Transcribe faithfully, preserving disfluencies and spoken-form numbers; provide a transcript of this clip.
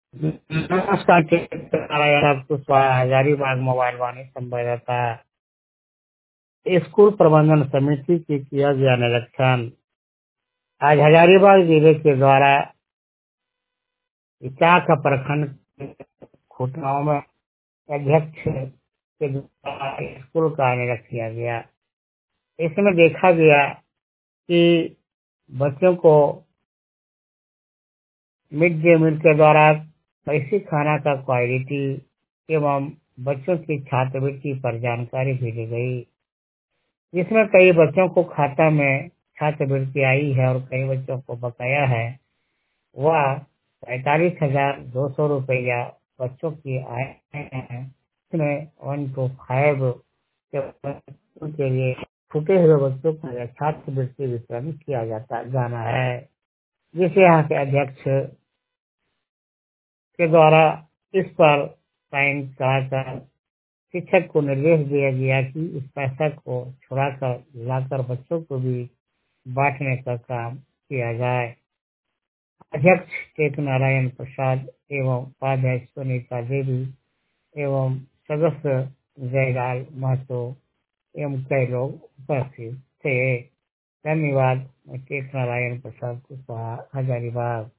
नमस्कार कुशवाहा हजारीबाग मोबाइल वाणी संवाददाता। स्कूल प्रबंधन समिति की किया गया निरीक्षण। आज हजारीबाग जिले के द्वारा इचाक प्रखंड खुटगांव में अध्यक्ष के द्वारा स्कूल का निरीक्षण किया गया। इसमें देखा गया कि बच्चों को मिड डे मील के द्वारा ऐसी खाना का क्वालिटी एवं बच्चों की छात्रवृत्ति पर जानकारी भी दी गई, जिसमें कई बच्चों को खाता में छात्रवृत्ति आई है और कई बच्चों को बकाया है। वह पैतालीस हजार दो सौ रुपया बच्चों की आए हैं। इसमें वन टू फाइव के बच्चों के लिए छूटे हुए बच्चों को छात्रवृत्ति वितरण किया जाता जाना है, जिसे यहाँ के अध्यक्ष के द्वारा इस पर साइन कराकर शिक्षक को निर्देश दिया गया कि इस पैसा को छुड़ाकर लाकर बच्चों को भी बांटने का काम किया जाए। अध्यक्ष टेक नारायण प्रसाद एवं उपाध्यक्ष सुनीता देवी एवं सदस्य जयलाल महतो एवं कई लोग उपस्थित थे। धन्यवाद। टेक नारायण प्रसाद कुशवाहा, हजारीबाग।